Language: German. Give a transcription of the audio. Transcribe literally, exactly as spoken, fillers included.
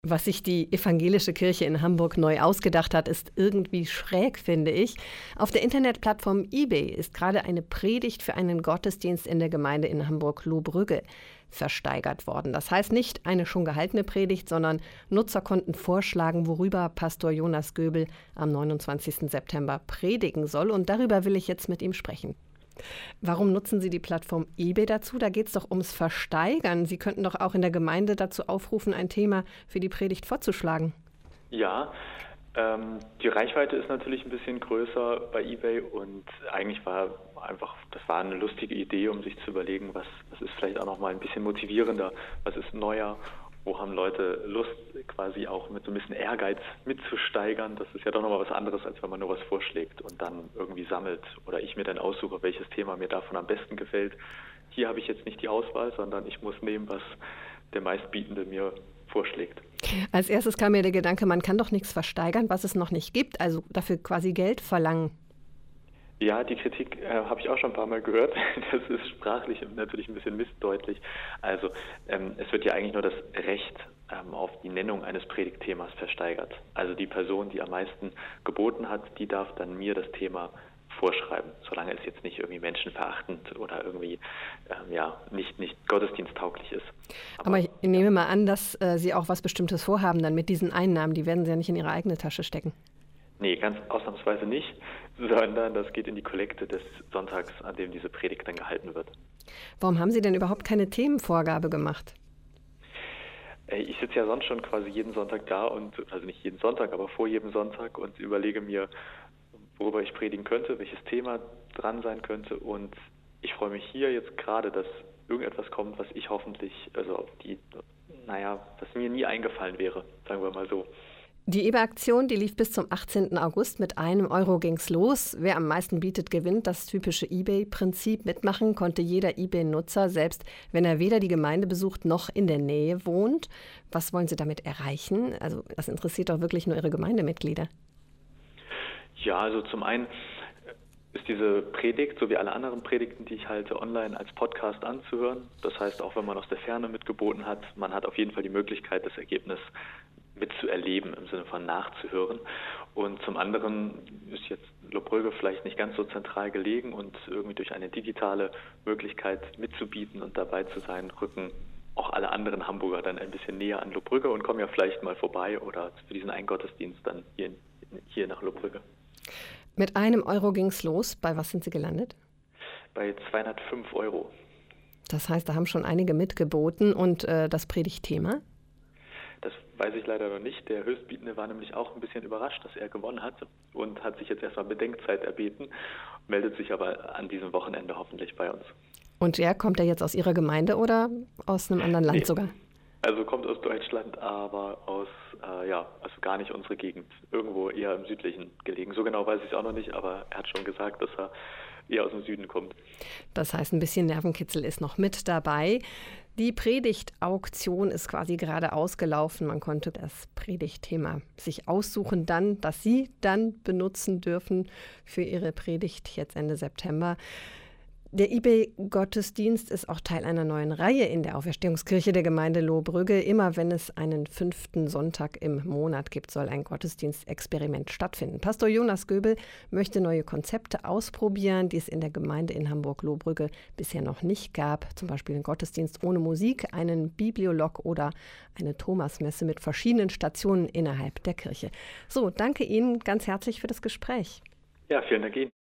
Was sich die evangelische Kirche in Hamburg neu ausgedacht hat, ist irgendwie schräg, finde ich. Auf der Internetplattform eBay ist gerade eine Predigt für einen Gottesdienst in der Gemeinde in Hamburg-Lohbrügge versteigert worden. Das heißt nicht eine schon gehaltene Predigt, sondern Nutzer konnten vorschlagen, worüber Pastor Jonas Göbel am neunundzwanzigsten September predigen soll. Und darüber will ich jetzt mit ihm sprechen. Warum nutzen Sie die Plattform eBay dazu? Da geht es doch ums Versteigern. Sie könnten doch auch in der Gemeinde dazu aufrufen, ein Thema für die Predigt vorzuschlagen. Ja, ähm, die Reichweite ist natürlich ein bisschen größer bei eBay und eigentlich war einfach, das war eine lustige Idee, um sich zu überlegen, was, was ist vielleicht auch noch mal ein bisschen motivierender, was ist neuer. Wo haben Leute Lust, quasi auch mit so ein bisschen Ehrgeiz mitzusteigern? Das ist ja doch nochmal was anderes, als wenn man nur was vorschlägt und dann irgendwie sammelt oder ich mir dann aussuche, welches Thema mir davon am besten gefällt. Hier habe ich jetzt nicht die Auswahl, sondern ich muss nehmen, was der Meistbietende mir vorschlägt. Als erstes kam mir der Gedanke, man kann doch nichts versteigern, was es noch nicht gibt, also dafür quasi Geld verlangen. Ja, die Kritik äh, habe ich auch schon ein paar Mal gehört. Das ist sprachlich natürlich ein bisschen missdeutlich. Also ähm, es wird ja eigentlich nur das Recht ähm, auf die Nennung eines Predigtthemas versteigert. Also die Person, die am meisten geboten hat, die darf dann mir das Thema vorschreiben, solange es jetzt nicht irgendwie menschenverachtend oder irgendwie ähm, ja nicht, nicht gottesdiensttauglich ist. Aber, Aber ich nehme mal an, dass äh, Sie auch was Bestimmtes vorhaben dann mit diesen Einnahmen. Die werden Sie ja nicht in Ihre eigene Tasche stecken. Nee, ganz ausnahmsweise nicht, sondern das geht in die Kollekte des Sonntags, an dem diese Predigt dann gehalten wird. Warum haben Sie denn überhaupt keine Themenvorgabe gemacht? Ich sitze ja sonst schon quasi jeden Sonntag da und, also nicht jeden Sonntag, aber vor jedem Sonntag und überlege mir, worüber ich predigen könnte, welches Thema dran sein könnte und ich freue mich hier jetzt gerade, dass irgendetwas kommt, was ich hoffentlich, also die, naja, was mir nie eingefallen wäre, sagen wir mal so. Die eBay-Aktion, die lief bis zum achtzehnten August. Mit einem Euro ging's los. Wer am meisten bietet, gewinnt. Das typische eBay-Prinzip. Mitmachen konnte jeder eBay-Nutzer, selbst wenn er weder die Gemeinde besucht noch in der Nähe wohnt. Was wollen Sie damit erreichen? Also das interessiert doch wirklich nur Ihre Gemeindemitglieder. Ja, also zum einen ist diese Predigt, so wie alle anderen Predigten, die ich halte, online als Podcast anzuhören. Das heißt, auch wenn man aus der Ferne mitgeboten hat, man hat auf jeden Fall die Möglichkeit, das Ergebnis mitzuerleben, im Sinne von nachzuhören. Und zum anderen ist jetzt Lohbrügge vielleicht nicht ganz so zentral gelegen und irgendwie durch eine digitale Möglichkeit mitzubieten und dabei zu sein, rücken auch alle anderen Hamburger dann ein bisschen näher an Lohbrügge und kommen ja vielleicht mal vorbei oder für diesen einen Gottesdienst dann hier, hier nach Lohbrügge. Mit einem Euro ging's los. Bei was sind Sie gelandet? Bei zweihundertfünf Euro. Das heißt, da haben schon einige mitgeboten. Und äh, das Predigtthema? Das weiß ich leider noch nicht. Der Höchstbietende war nämlich auch ein bisschen überrascht, dass er gewonnen hat und hat sich jetzt erstmal Bedenkzeit erbeten, meldet sich aber an diesem Wochenende hoffentlich bei uns. Und er kommt er jetzt aus Ihrer Gemeinde oder aus einem anderen Land nee. sogar? Also kommt aus Deutschland, aber aus, äh, ja, also gar nicht unsere Gegend. Irgendwo eher im Südlichen gelegen. So genau weiß ich es auch noch nicht, aber er hat schon gesagt, dass er eher aus dem Süden kommt. Das heißt, ein bisschen Nervenkitzel ist noch mit dabei. Die Predigtauktion ist quasi gerade ausgelaufen. Man konnte das Predigtthema sich aussuchen, dann, das Sie dann benutzen dürfen für Ihre Predigt jetzt Ende September. Der eBay-Gottesdienst ist auch Teil einer neuen Reihe in der Auferstehungskirche der Gemeinde Lohbrügge. Immer wenn es einen fünften Sonntag im Monat gibt, soll ein Gottesdienstexperiment stattfinden. Pastor Jonas Göbel möchte neue Konzepte ausprobieren, die es in der Gemeinde in Hamburg-Lohbrügge bisher noch nicht gab. Zum Beispiel einen Gottesdienst ohne Musik, einen Bibliolog oder eine Thomasmesse mit verschiedenen Stationen innerhalb der Kirche. So, danke Ihnen ganz herzlich für das Gespräch. Ja, vielen Dank Ihnen.